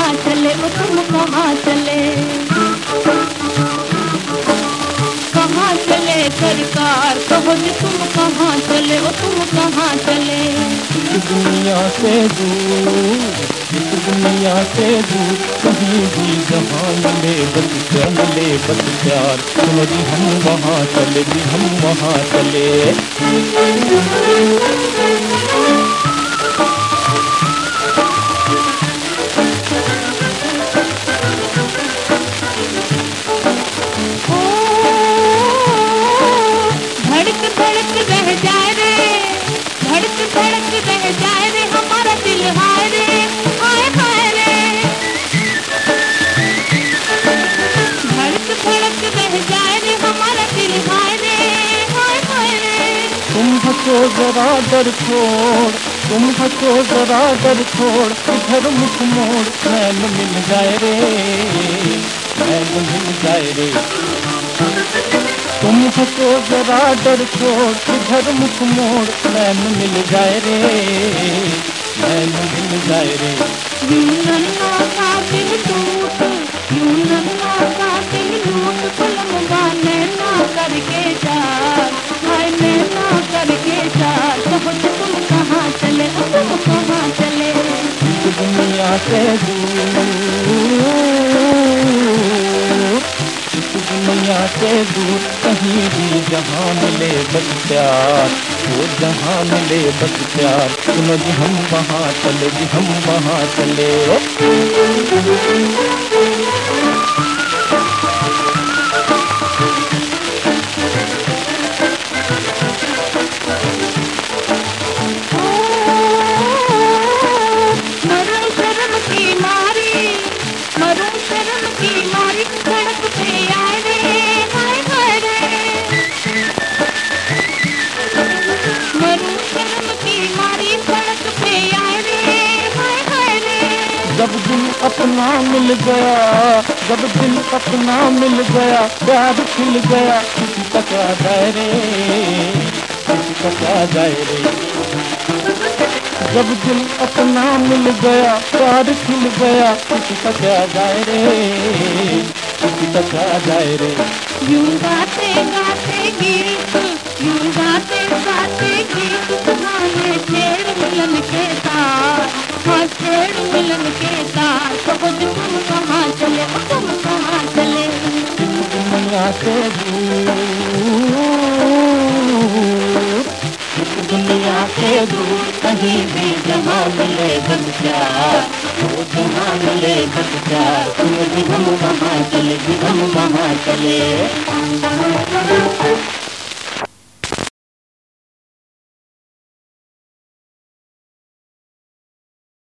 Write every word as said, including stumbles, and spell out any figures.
कहाँ चले, ओ तुम कहाँ चले, कहाँ चले सरकार, कहो जी तुम कहाँ चले, ओ तुम कहाँ चले। इस दुनिया से दूर, इस दुनिया से दूर, कहीं भी जहाँ मिले बस प्यार, मिले बस प्यार, सुनो जी हम वहाँ चले, जी हम वहाँ चले। धड़क धड़क रह जाए रे, धड़क धड़क रह जाए रे हमारा दिल, हाय रे हाय हाय रे, धड़क धड़क रह जाए रे हमारा दिल, हाय रे हाय हाय रे। तुम हंसो जरा डर छोड़, तुम हंसो जरा डर छोड़, इधर मुख मोड़, नैन मिल जाए रे, नैन मिल जाए रे। तुम हंसो जरा डर छोड़, इधर मुख मोड़, नैन मिल जाए रे, नैन मिल जाए रे। यूं नन्हा सा दिल टूट, यूं नन्हा सा दिल टूट, पलंगा नैना करके चार, हाय नैना करके चार, कहो जी तुम कहाँ चले, ओ तुम कहाँ चले। इस दुनिया से दूर, इस दुनिया से दूर, कहीं भी जहाँ मिले बस प्यार, वो जहाँ मिले बस प्यार, सुनो जी हम वहाँ चले, जी हम वहाँ चले। मरूं शर्म की मारी, मरूं शर्म की मारी, सड़क पे आए रे हाय हाय रे, मरूं शर्म की मारी, सड़क पे आए रे हाय हाय रे। जब दिल अपना मिल गया, जब दिल अपना मिल गया, प्यार खिल गया, किसी का क्या जाए रे, किसी का क्या जाए रे। जब दिल अपना मिल गया, प्यार खिल गया, किसी का क्या जाए रे, किसी का क्या जाए रे। यूं गाते गाते गीत, यूं गाते गाते गीत, सुहाने छेड़ मिलन के तार, हाँ छेड़ मिलन के तार, कहो जी तुम कहाँ चले, ओ तुम कहाँ चले। इस दुनिया से दूर, इस दुनिया से दूर, कहीं भी जहाँ मिले बस प्यार, वो जहाँ मिले बस प्यार, सुनो जी हम वहाँ चले, जी हम वहाँ चले।